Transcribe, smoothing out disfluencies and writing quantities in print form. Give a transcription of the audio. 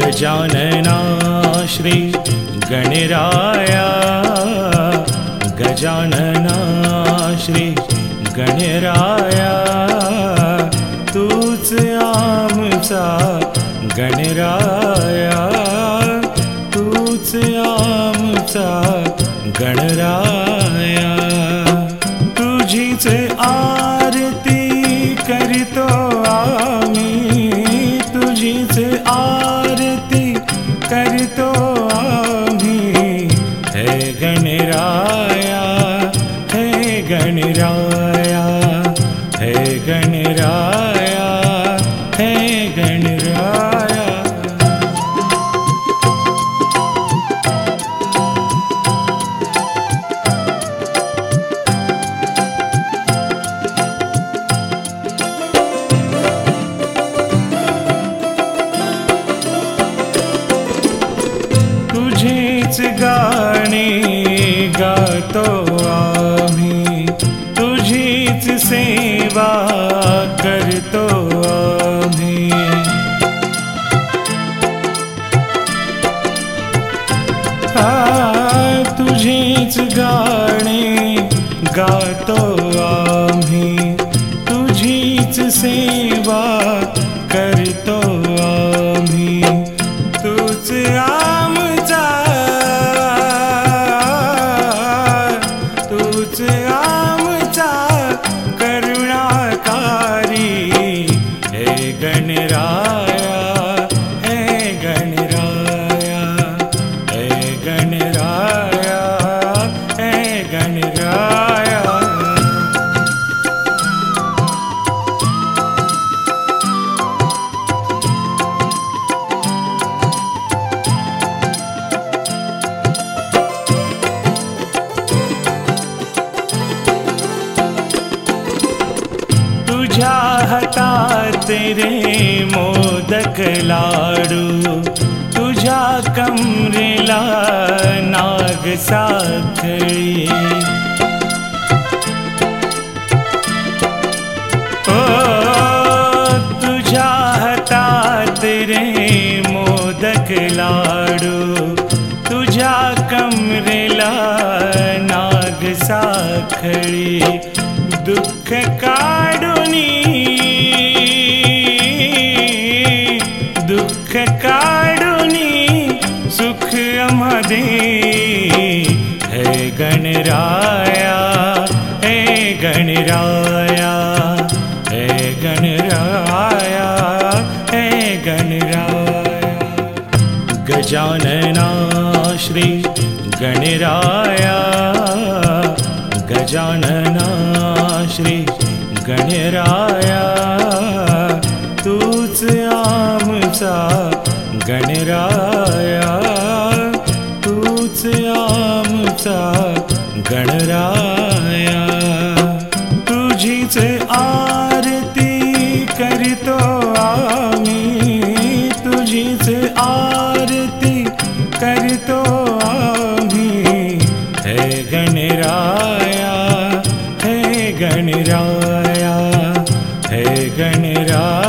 गजानना श्री गणराया, गजानना श्री गणराया, तूच आमचा गणराया, तूच आमचा गणराया। तुझीच आरती करीतो आम्ही, तुझीच आरती करीतो आम्ही। हे गणराया, हे गणराया, हे गणराया, हे गणराया। तुझीच गाणी गातो आम्ही, तुझीच सेवा करतो आम्ही। तुझीच गाणी गातो आम्ही, तुझीच सेवा करतो आम्ही। तूच आमचा, तूच आमचा करुणाकारी। हे गणराया, हे गणराया, हे गणराया, हे गणराया। तुझ्या हातात रे मोदक लाडू, तुझ्या कमरेला नाग साखळी। ओ तुझ्या हातात रे मोदक लाडू, तुझ्या कमरेला नाग साखळी। दुःख काढुनी, दुःख काढुनी सुख आम्हा दे। हे गणराया, हे गणराया, हे गणराया, हे गणराया। गजानना श्री गणराया, गजानना श्री गणराया, तूच आमचा गणराया, तूच आमचा गणराया। तुझीच आरती करीतो आम्ही, तुझीच आरती करीतो आम्ही। हे गणराया, हे गणराया, हे गणराया।